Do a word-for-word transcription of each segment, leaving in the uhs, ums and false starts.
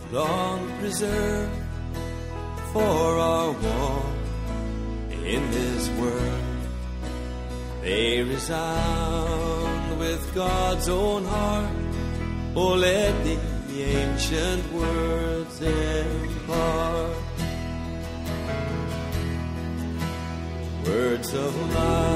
long preserved for our walk in this world. They resound with God's own heart. Oh, let the ancient words impart words of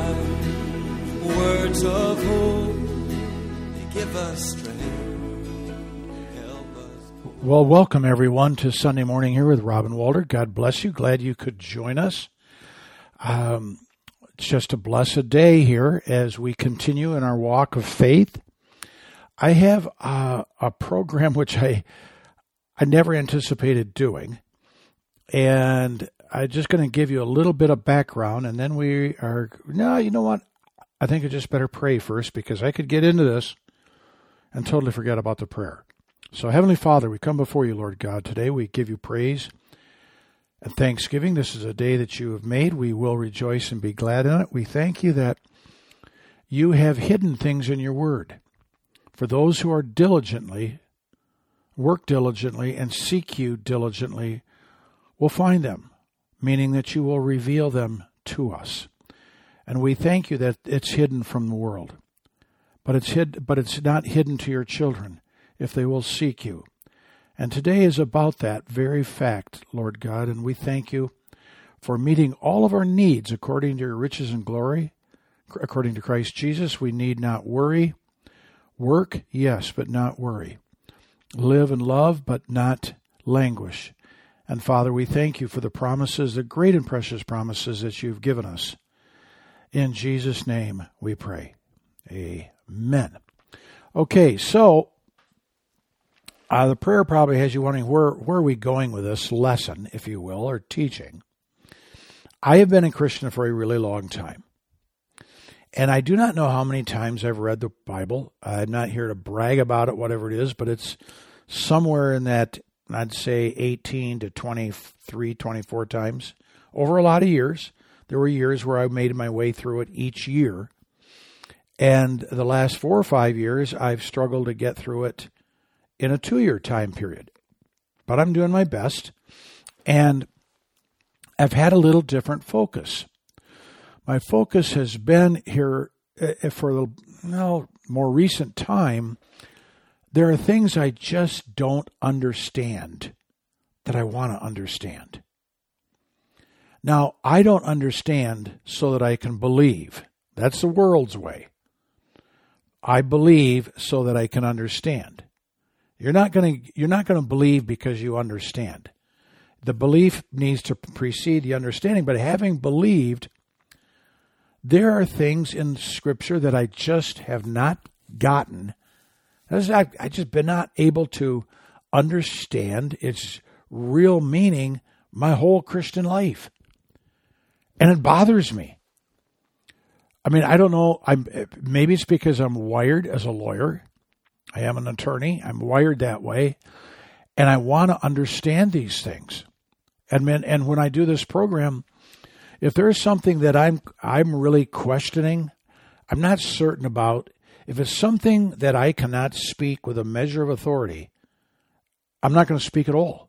life, words of hope. They give us strength, help us. Well, welcome everyone to Sunday Morning here with Robin Walter. God bless you. Glad you could join us. Um, it's just a blessed day here as we continue in our walk of faith. I have uh, a program which I I never anticipated doing, and I'm just going to give you a little bit of background, and then we are, no, you know what? I think I just better pray first, because I could get into this and totally forget about the prayer. So, Heavenly Father, we come before you, Lord God, today. We give you praise and thanksgiving. This is a day that you have made. We will rejoice and be glad in it. We thank you that you have hidden things in your word for those who are diligently, work diligently, and seek you diligently will find them, meaning that you will reveal them to us. And we thank you that it's hidden from the world, but it's hid, but it's not hidden to your children if they will seek you. And today is about that very fact, Lord God, and we thank you for meeting all of our needs according to your riches and glory, according to Christ Jesus. We need not worry. Work, yes, but not worry. Live and love, but not languish. And Father, we thank you for the promises, the great and precious promises that you've given us. In Jesus' name we pray. Amen. Okay, so uh, the prayer probably has you wondering, where, where are we going with this lesson, if you will, or teaching? I have been a Christian for a really long time. And I do not know how many times I've read the Bible. I'm not here to brag about it, whatever it is, but it's somewhere in that, I'd say eighteen to twenty-three, twenty-four times over a lot of years. There were years where I made my way through it each year. And the last four or five years, I've struggled to get through it in a two-year time period. But I'm doing my best. And I've had a little different focus. My focus has been here for the well, more recent time. There are things I just don't understand that I want to understand. Now, I don't understand so that I can believe. That's the world's way. I believe so that I can understand. You're not going to, you're not going to believe because you understand. The belief needs to precede the understanding, but having believed, there are things in Scripture that I just have not gotten. I've just been not able to understand its real meaning my whole Christian life. And it bothers me. I mean, I don't know. I'm, maybe it's because I'm wired as a lawyer. I am an attorney. I'm wired that way. And I want to understand these things. And, and when I do this program, if there's something that I'm I'm really questioning, I'm not certain about, if it's something that I cannot speak with a measure of authority, I'm not going to speak at all.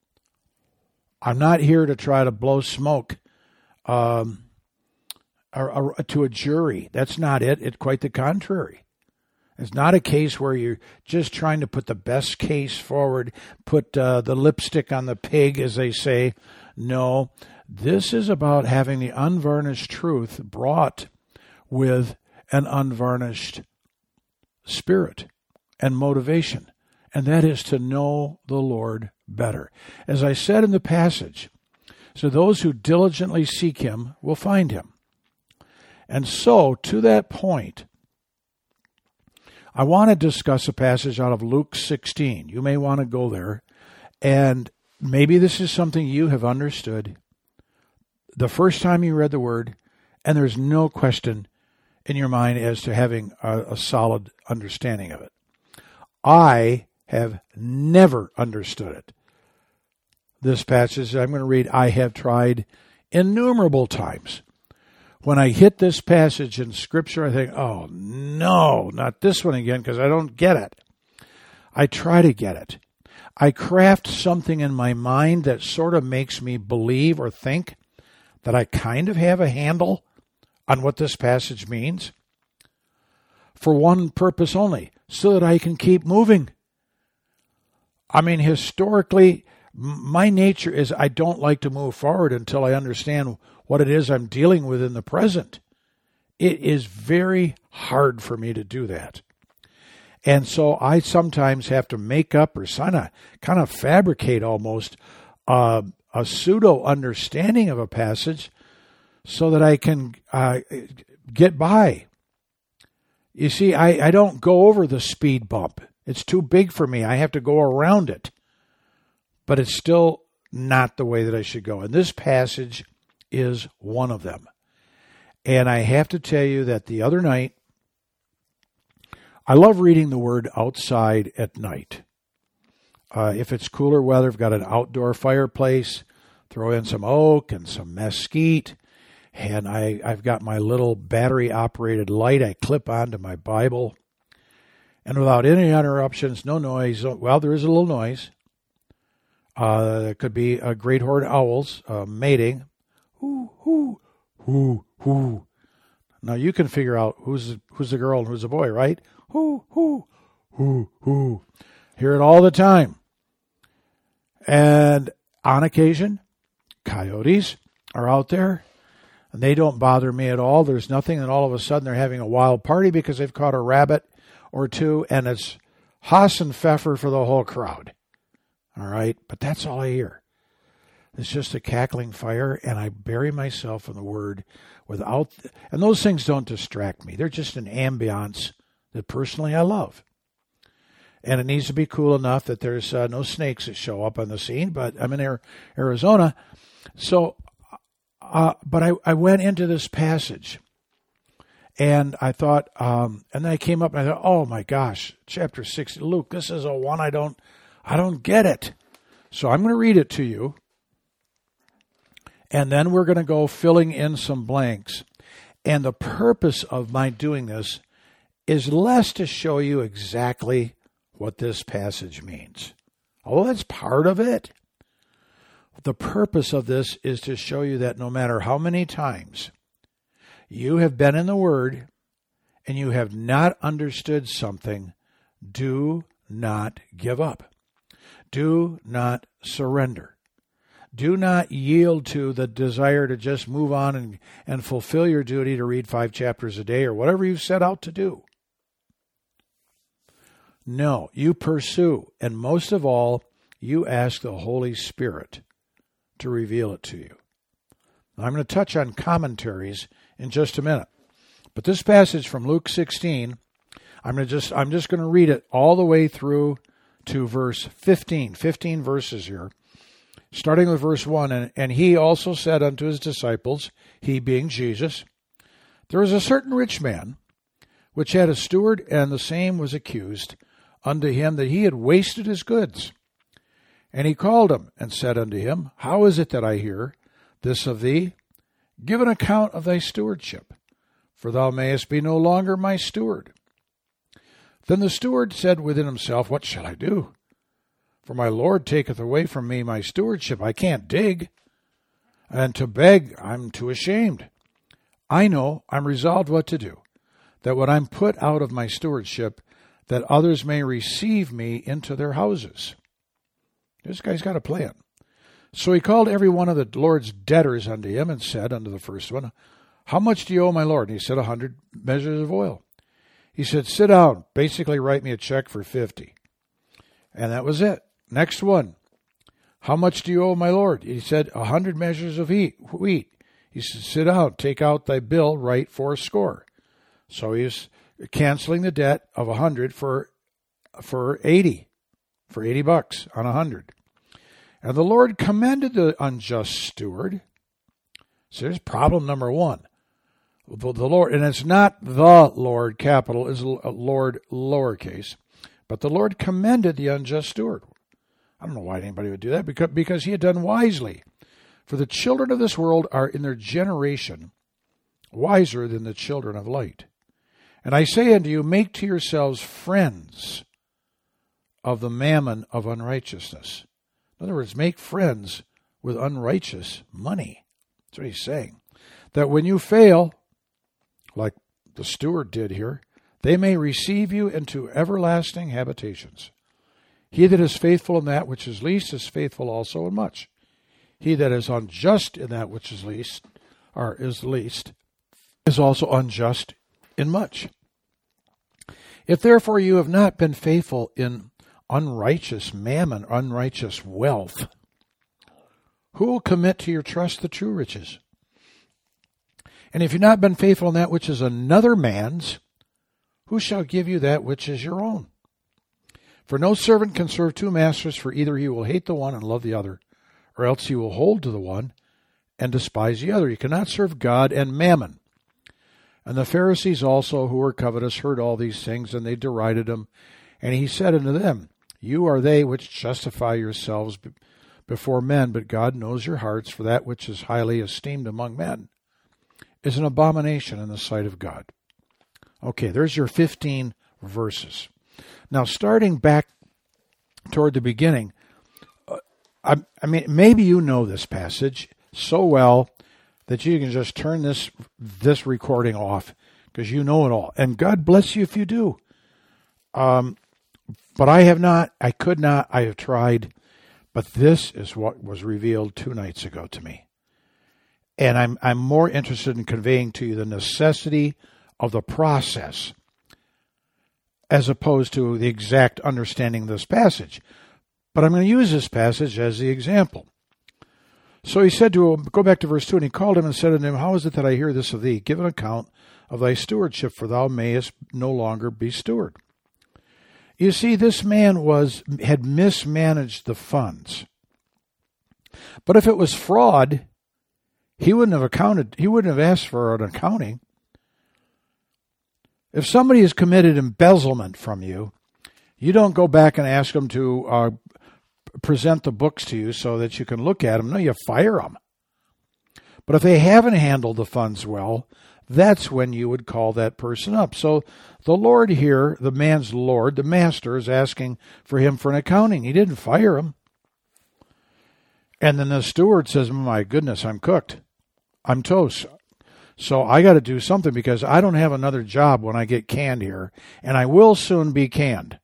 I'm not here to try to blow smoke um, or, or, to a jury. That's not it. It's quite the contrary. It's not a case where you're just trying to put the best case forward, put uh, the lipstick on the pig, as they say. No. This is about having the unvarnished truth brought with an unvarnished spirit and motivation, and that is to know the Lord better. As I said in the passage, so those who diligently seek him will find him. And so, to that point, I want to discuss a passage out of Luke sixteen. You may want to go there, and maybe this is something you have understood the first time you read the word, and there's no question in your mind as to having a, a solid understanding of it. I have never understood it. This passage I'm going to read, I have tried innumerable times. When I hit this passage in Scripture, I think, oh, no, not this one again, because I don't get it. I try to get it. I craft something in my mind that sort of makes me believe or think that I kind of have a handle on what this passage means, for one purpose only, so that I can keep moving. I mean, historically, my nature is I don't like to move forward until I understand what it is I'm dealing with in the present. It is very hard for me to do that. And so I sometimes have to make up or kind of, kind of fabricate almost uh, a pseudo understanding of a passage so that I can uh, get by. You see, I, I don't go over the speed bump. It's too big for me. I have to go around it. But it's still not the way that I should go. And this passage is one of them. And I have to tell you that the other night, I love reading the Word outside at night. Uh, if it's cooler weather, I've got an outdoor fireplace, throw in some oak and some mesquite, and I, I've got my little battery-operated light I clip onto my Bible. And without any interruptions, no noise. Well, there is a little noise. Uh, there could be a great horned owls uh, mating. Hoo, hoo, hoo, hoo. Now you can figure out who's who's the girl and who's the boy, right? Hoo, hoo, hoo, hoo. Hear it all the time. And on occasion, coyotes are out there, and they don't bother me at all. There's nothing, and all of a sudden they're having a wild party because they've caught a rabbit or two, and it's Haas and Pfeffer for the whole crowd. All right? But that's all I hear. It's just a cackling fire, and I bury myself in the Word without... And those things don't distract me. They're just an ambiance that personally I love. And it needs to be cool enough that there's uh, no snakes that show up on the scene, but I'm in Arizona. So, uh, but I, I went into this passage, and I thought, um, and then I came up and I thought, oh my gosh, chapter six, Luke, this is a one I don't, I don't get it. So I'm going to read it to you, and then we're going to go filling in some blanks. And the purpose of my doing this is less to show you exactly what this passage means. Although that's part of it. The purpose of this is to show you that no matter how many times you have been in the Word and you have not understood something, do not give up. Do not surrender. Do not yield to the desire to just move on and, and fulfill your duty to read five chapters a day or whatever you've set out to do. No, you pursue, and most of all, you ask the Holy Spirit to reveal it to you. Now, I'm going to touch on commentaries in just a minute. But this passage from Luke sixteen, I'm going to just I'm just going to read it all the way through to verse fifteen. fifteen verses here. Starting with verse one, and, and he also said unto his disciples, he being Jesus, there was a certain rich man, which had a steward, and the same was accused unto him that he had wasted his goods. And he called him, and said unto him, how is it that I hear this of thee? Give an account of thy stewardship, for thou mayest be no longer my steward. Then the steward said within himself, what shall I do? For my Lord taketh away from me my stewardship. I can't dig, and to beg I'm too ashamed. I know, I'm resolved what to do, that when I'm put out of my stewardship, that others may receive me into their houses. This guy's got a plan. So he called every one of the Lord's debtors unto him, and said unto the first one, how much do you owe my Lord? And he said, a hundred measures of oil. He said, sit down, basically write me a check for fifty. And that was it. Next one, how much do you owe my Lord? He said, a hundred measures of wheat. He said, sit down, take out thy bill, write four score. So he's canceling the debt of a hundred for for eighty, for eighty bucks on a hundred. And the Lord commended the unjust steward. So there's problem number one. The, the Lord, and it's not the Lord, capital, is Lord lowercase, but the Lord commended the unjust steward. I don't know why anybody would do that, because, because he had done wisely. For the children of this world are in their generation wiser than the children of light. And I say unto you, make to yourselves friends of the mammon of unrighteousness. In other words, make friends with unrighteous money. That's what he's saying. That when you fail, like the steward did here, they may receive you into everlasting habitations. He that is faithful in that which is least is faithful also in much. He that is unjust in that which is least, or is least, is also unjust in much. If therefore you have not been faithful in unrighteous mammon, unrighteous wealth, who will commit to your trust the true riches? And if you've not been faithful in that which is another man's, who shall give you that which is your own? For no servant can serve two masters, for either he will hate the one and love the other, or else he will hold to the one and despise the other. You cannot serve God and mammon. And the Pharisees also, who were covetous, heard all these things, and they derided him. And he said unto them, You are they which justify yourselves before men, but God knows your hearts, for that which is highly esteemed among men is an abomination in the sight of God. Okay, there's your fifteen verses. Now, starting back toward the beginning, uh, I, I mean, maybe you know this passage so well that you can just turn this this recording off because you know it all. And God bless you if you do. Um, but I have not, I could not, I have tried. But this is what was revealed two nights ago to me. And I'm I'm more interested in conveying to you the necessity of the process as opposed to the exact understanding of this passage. But I'm going to use this passage as the example. So he said to him, go back to verse two, and he called him and said unto him, How is it that I hear this of thee? Give an account of thy stewardship, for thou mayest no longer be steward. You see, this man was had mismanaged the funds. But if it was fraud, he wouldn't have accounted, he wouldn't have asked for an accounting. If somebody has committed embezzlement from you, you don't go back and ask them to uh, present the books to you so that you can look at them. No, you fire them. But if they haven't handled the funds well, that's when you would call that person up. So the Lord here, the man's Lord, the master, is asking for him for an accounting. He didn't fire him. And then the steward says, my goodness, I'm cooked. I'm toast. So I got to do something because I don't have another job when I get canned here, and I will soon be canned.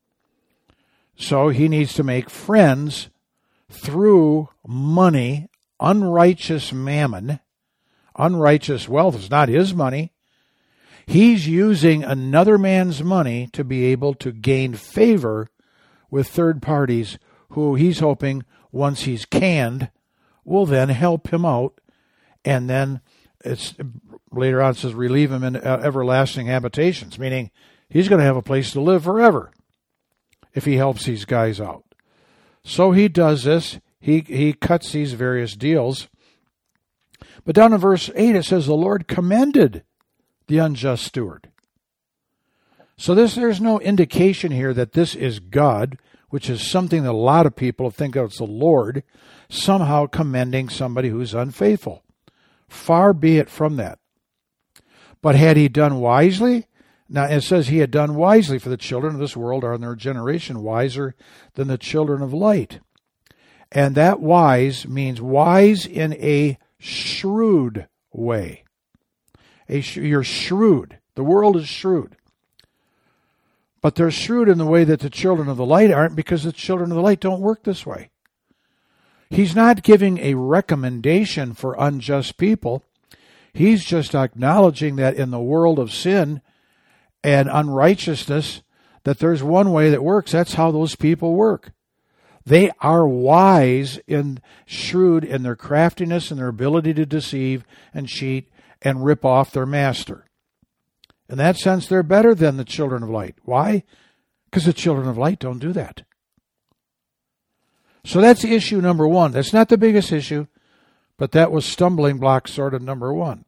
So he needs to make friends through money, unrighteous mammon. Unrighteous wealth is not his money. He's using another man's money to be able to gain favor with third parties who he's hoping, once he's canned, will then help him out. And then it's later on it says, relieve him in everlasting habitations, meaning he's going to have a place to live forever if he helps these guys out. So he does this. He he cuts these various deals. But down in verse eight, it says, the Lord commended the unjust steward. So this there's no indication here that this is God, which is something that a lot of people think of as the Lord, somehow commending somebody who's unfaithful. Far be it from that. But had he done wisely? Now it says he had done wisely, for the children of this world are in their generation wiser than the children of light. And that wise means wise in a shrewd way. A sh- you're shrewd. The world is shrewd. But they're shrewd in the way that the children of the light aren't, because the children of the light don't work this way. He's not giving a recommendation for unjust people. He's just acknowledging that in the world of sin and unrighteousness, that there's one way that works. That's how those people work. They are wise and shrewd in their craftiness and their ability to deceive and cheat and rip off their master. In that sense, they're better than the children of light. Why? Because the children of light don't do that. So that's issue number one. That's not the biggest issue, but that was stumbling block sort of number one.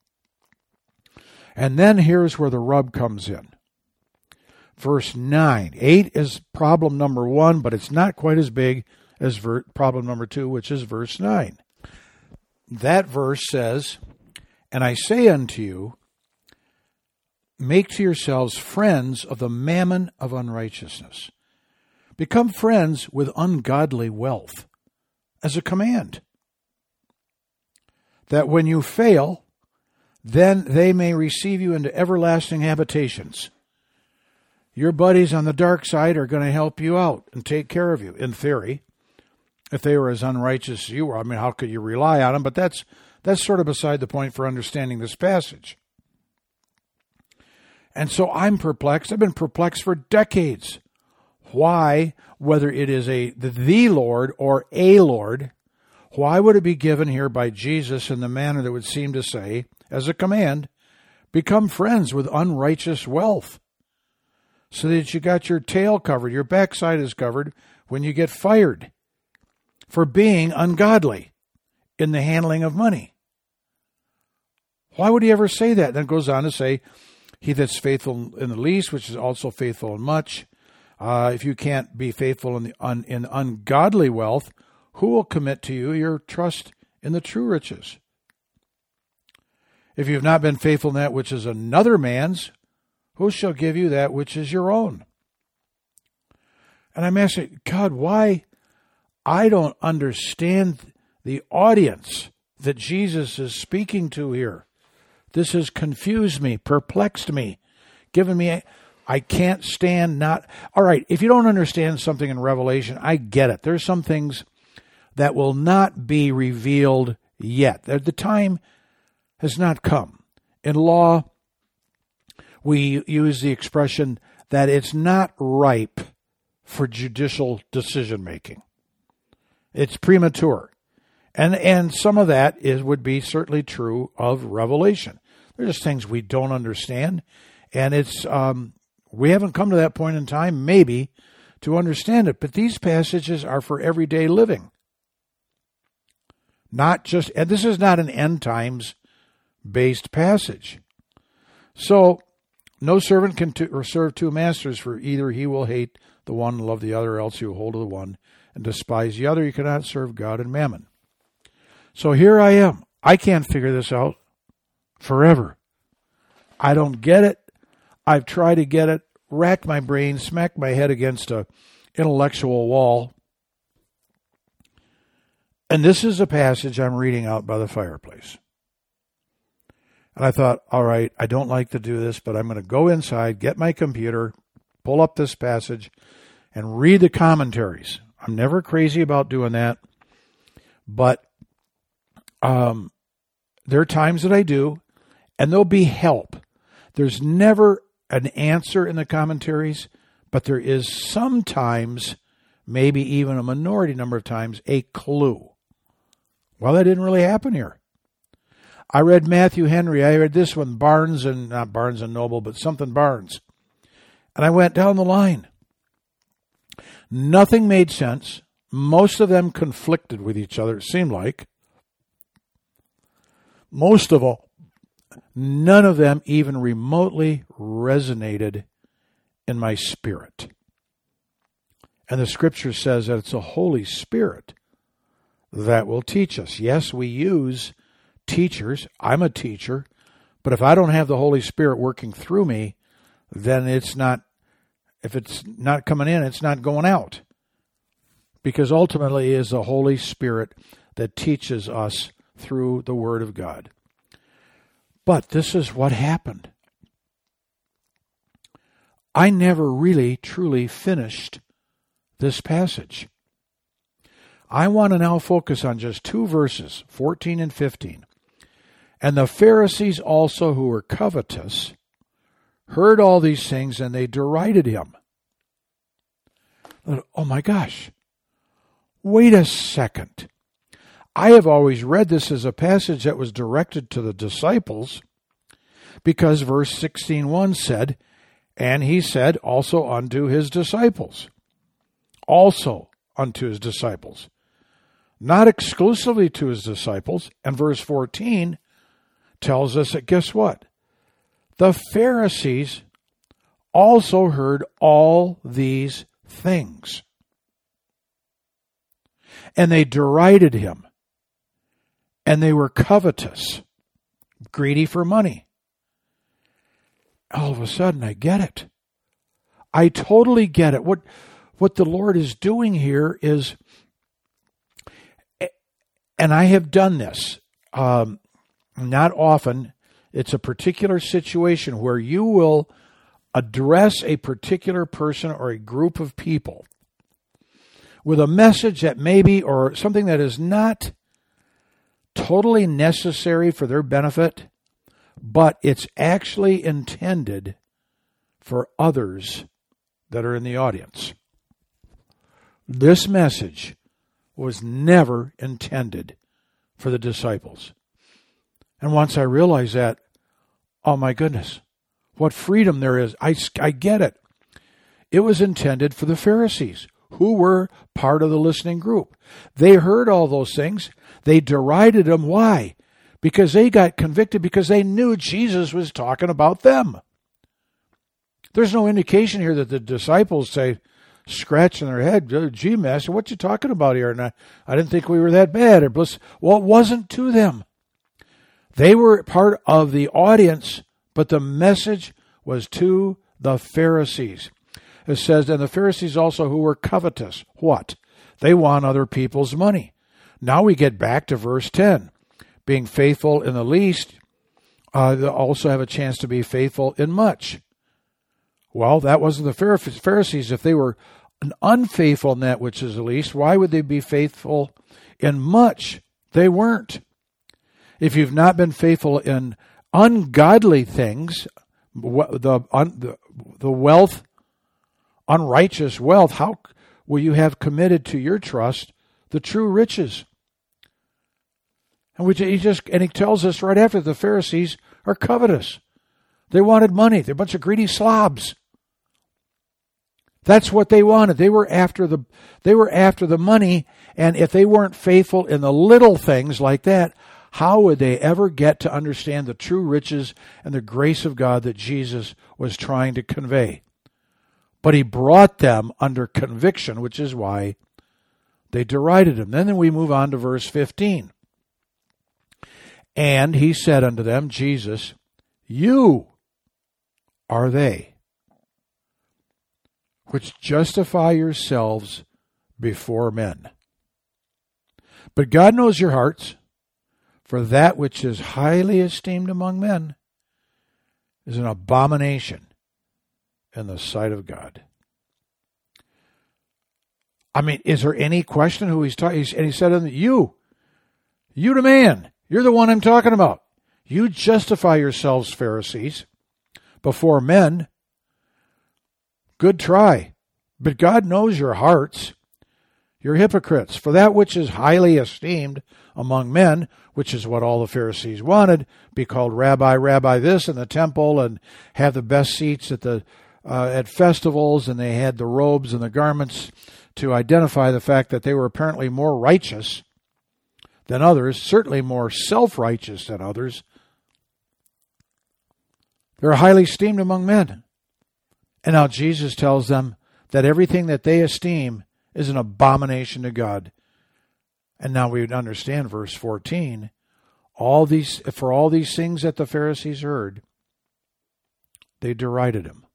And then here's where the rub comes in. Verse nine. Eight is problem number one, but it's not quite as big as ver- problem number two, which is verse nine. That verse says, and I say unto you, make to yourselves friends of the mammon of unrighteousness. Become friends with ungodly wealth as a command, that when you fail, then they may receive you into everlasting habitations. Your buddies on the dark side are going to help you out and take care of you, in theory. If they were as unrighteous as you were, I mean, how could you rely on them? But that's that's sort of beside the point for understanding this passage. And so I'm perplexed. I've been perplexed for decades. Why, whether it is a the, the Lord or a Lord, why would it be given here by Jesus in the manner that would seem to say, as a command, become friends with unrighteous wealth, so that you got your tail covered, your backside is covered when you get fired for being ungodly in the handling of money? Why would he ever say that? Then it goes on to say, he that's faithful in the least, which is also faithful in much. Uh, if you can't be faithful in the un, in ungodly wealth, who will commit to you your trust in the true riches? If you have not been faithful in that which is another man's, who shall give you that which is your own? And I'm asking, God, why? I don't understand the audience that Jesus is speaking to here. This has confused me, perplexed me, given me, I can't stand not. All right, if you don't understand something in Revelation, I get it. There's some things that will not be revealed yet. The time has not come. In law, we use the expression that it's not ripe for judicial decision making. It's premature. And and some of that is would be certainly true of Revelation. There's just things we don't understand. And it's um, we haven't come to that point in time, maybe, to understand it. But these passages are for everyday living. Not just, and this is not an end times based passage. So, no servant can to, or serve two masters, for either he will hate the one and love the other, or else he will hold to the one and despise the other. You cannot serve God and mammon. So here I am. I can't figure this out forever. I don't get it. I've tried to get it, racked my brain, smacked my head against a intellectual wall. And this is a passage I'm reading out by the fireplace. And I thought, all right, I don't like to do this, but I'm going to go inside, get my computer, pull up this passage, and read the commentaries. I'm never crazy about doing that, but um, there are times that I do, and there'll be help. There's never an answer in the commentaries, but there is sometimes, maybe even a minority number of times, a clue. Well, that didn't really happen here. I read Matthew Henry. I read this one, Barnes and, not Barnes and Noble, but something Barnes. And I went down the line. Nothing made sense. Most of them conflicted with each other, it seemed like. Most of all, none of them even remotely resonated in my spirit. And the scripture says that it's the Holy Spirit that will teach us. Yes, we use teachers. I'm a teacher. But if I don't have the Holy Spirit working through me, then it's not, if it's not coming in, it's not going out. Because ultimately it is the Holy Spirit that teaches us through the Word of God. But this is what happened. I never really, truly finished this passage. I want to now focus on just two verses, fourteen and fifteen. And the Pharisees also, who were covetous, heard all these things, and they derided him. Oh my gosh. Wait a second. I have always read this as a passage that was directed to the disciples, because verse sixteen one said, and he said also unto his disciples. Also unto his disciples. Not exclusively to his disciples. And verse fourteen tells us that, guess what? The Pharisees also heard all these things. And they derided him. And they were covetous, greedy for money. All of a sudden, I get it. I totally get it. What what the Lord is doing here is, and I have done this, um, not often, it's a particular situation where you will address a particular person or a group of people with a message that maybe, or something that is not totally necessary for their benefit, but it's actually intended for others that are in the audience. This message was never intended for the disciples. And once I realized that, oh my goodness, what freedom there is. I, I get it. It was intended for the Pharisees, who were part of the listening group. They heard all those things. They derided them. Why? Because they got convicted because they knew Jesus was talking about them. There's no indication here that the disciples say, scratching their head, gee, Master, what you talking about here? And I, I didn't think we were that bad. Or bliss. Well, it wasn't to them. They were part of the audience, but the message was to the Pharisees. It says, and the Pharisees also who were covetous. What? They want other people's money. Now we get back to verse ten. Being faithful in the least, uh, they also have a chance to be faithful in much. Well, that wasn't the Pharisees. If they were unfaithful in that which is the least, why would they be faithful in much? They weren't. If you've not been faithful in ungodly things, the, the, the wealth, unrighteous wealth, how will you have committed to your trust the true riches? And we, he just and he tells us right after, the Pharisees are covetous. They wanted money. They're a bunch of greedy slobs. That's what they wanted. They were after the they were after the money, and if they weren't faithful in the little things like that, how would they ever get to understand the true riches and the grace of God that Jesus was trying to convey? But he brought them under conviction, which is why they derided him. Then we move on to verse fifteen. And he said unto them, Jesus, you are they, which justify yourselves before men. But God knows your hearts, for that which is highly esteemed among men is an abomination in the sight of God. I mean, is there any question who he's talking? And he said unto you, you the man, you're the one I'm talking about. You justify yourselves, Pharisees, before men. Good try. But God knows your hearts. You're hypocrites. For that which is highly esteemed among men, which is what all the Pharisees wanted, be called rabbi, rabbi this in the temple, and have the best seats at the uh, at festivals, and they had the robes and the garments to identify the fact that they were apparently more righteous than others, certainly more self-righteous than others. They're highly esteemed among men. And now Jesus tells them that everything that they esteem is an abomination to God. And now we would understand verse fourteen. All these, for all these things that the Pharisees heard, they derided him.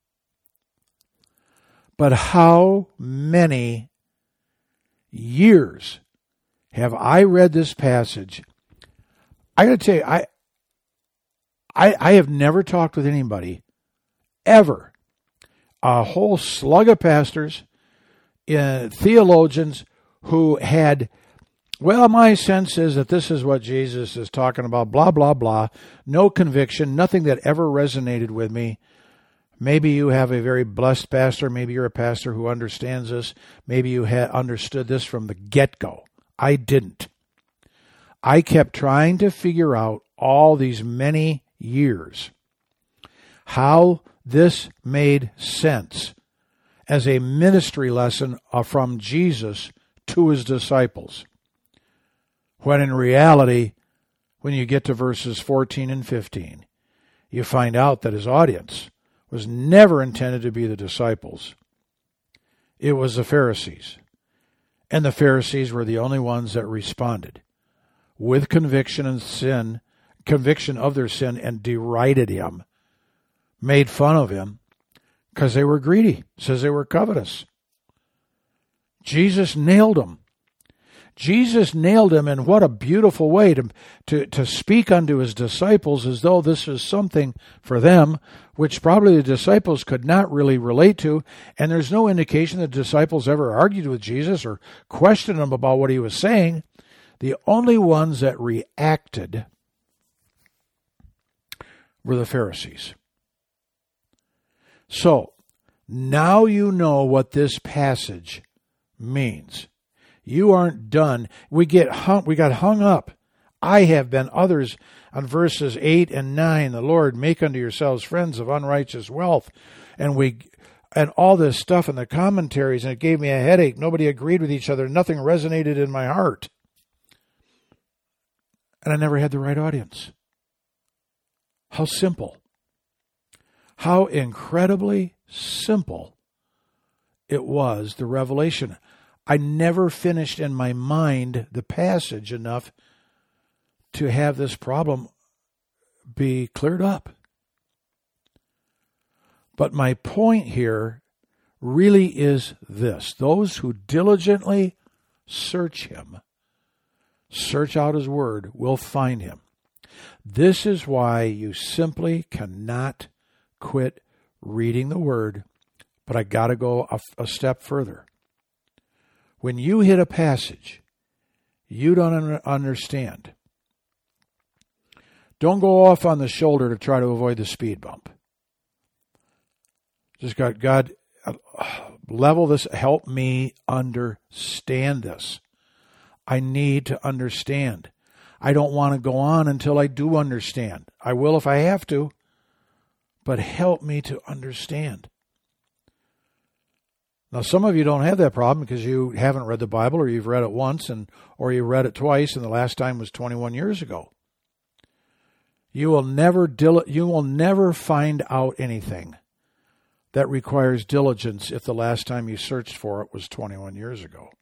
But how many years have I read this passage? I got to tell you, I, I, I have never talked with anybody, ever, a whole slug of pastors, uh, theologians who had, well, my sense is that this is what Jesus is talking about, blah, blah, blah, no conviction, nothing that ever resonated with me. Maybe you have a very blessed pastor. Maybe you're a pastor who understands this. Maybe you had understood this from the get-go. I didn't. I kept trying to figure out all these many years how this made sense as a ministry lesson from Jesus to his disciples. When in reality, when you get to verses fourteen and fifteen, you find out that his audience was never intended to be the disciples. It was the Pharisees. And the Pharisees were the only ones that responded with conviction and sin, conviction of their sin, and derided him, made fun of him, because they were greedy. It says they were covetous. Jesus nailed him. Jesus nailed him, and what a beautiful way to, to, to speak unto his disciples as though this is something for them, which probably the disciples could not really relate to, and there's no indication the disciples ever argued with Jesus or questioned him about what he was saying. The only ones that reacted were the Pharisees. So, now you know what this passage means. You aren't done. We get hung, we got hung up. I have been, others, on verses eight and nine. The Lord, make unto yourselves friends of unrighteous wealth. And we, and all this stuff in the commentaries, and it gave me a headache. Nobody agreed with each other. Nothing resonated in my heart. And I never had the right audience. How simple. How incredibly simple it was, the revelation. I never finished in my mind the passage enough to have this problem be cleared up. But my point here really is this. Those who diligently search him, search out his word, will find him. This is why you simply cannot quit reading the word, but I got to go a, a step further. When you hit a passage you don't un- understand, don't go off on the shoulder to try to avoid the speed bump. Just God, God, uh, level this, help me understand this. I need to understand. I don't want to go on until I do understand. I will if I have to, but help me to understand. Now, some of you don't have that problem because you haven't read the Bible, or you've read it once, and or you read it twice, and the last time was twenty-one years ago. You will never dil- you will never find out anything that requires diligence if the last time you searched for it was twenty-one years ago.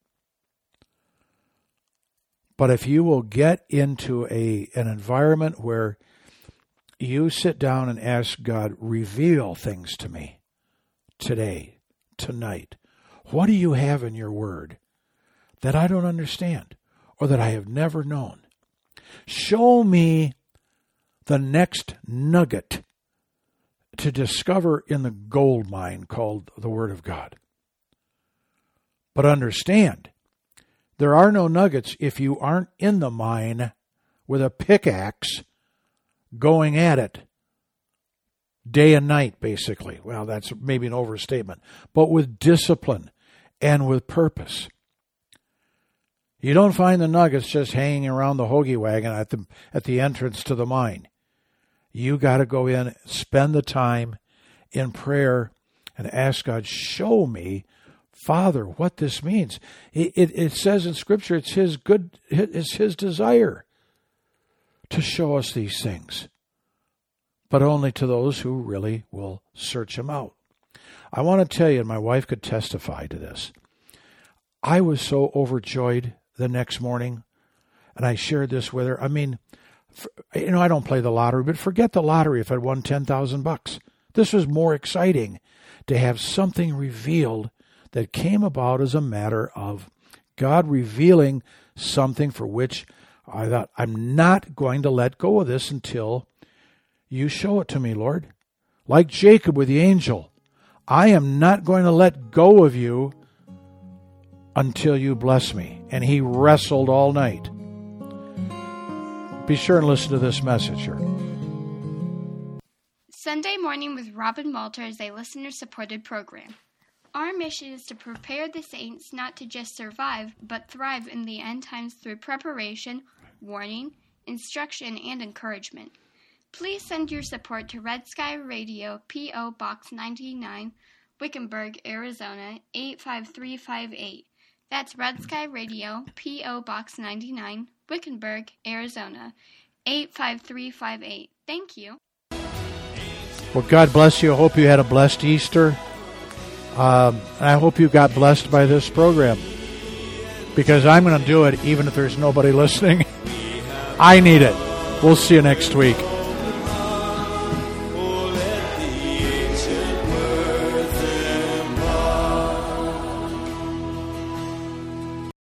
But if you will get into a an environment where you sit down and ask God, reveal things to me today, tonight. What do you have in your word that I don't understand or that I have never known? Show me the next nugget to discover in the gold mine called the Word of God. But understand, there are no nuggets if you aren't in the mine with a pickaxe going at it day and night, basically. Well, that's maybe an overstatement, but with discipline and with purpose. You don't find the nuggets just hanging around the hoagie wagon at the at the entrance to the mine. You got to go in, spend the time in prayer, and ask God, show me, Father, what this means. It, it, it says in Scripture, it's His good, it's His desire to show us these things, but only to those who really will search Him out. I want to tell you, and my wife could testify to this, I was so overjoyed the next morning, and I shared this with her. I mean, for, you know, I don't play the lottery, but forget the lottery if I won ten thousand bucks. This was more exciting to have something revealed that came about as a matter of God revealing something for which I thought, I'm not going to let go of this until you show it to me, Lord. Like Jacob with the angel, I am not going to let go of you until you bless me. And he wrestled all night. Be sure and listen to this message here. Sunday Morning with Robin Walter is a listener-supported program. Our mission is to prepare the saints not to just survive, but thrive in the end times through preparation, warning, instruction, and encouragement. Please send your support to Red Sky Radio, P O. Box ninety-nine, Wickenburg, Arizona, eight five three five eight. That's Red Sky Radio, P O. Box ninety-nine, Wickenburg, Arizona, eight five three five eight. Thank you. Well, God bless you. I hope you had a blessed Easter. Um, and I hope you got blessed by this program, because I'm going to do it even if there's nobody listening. I need it. We'll see you next week.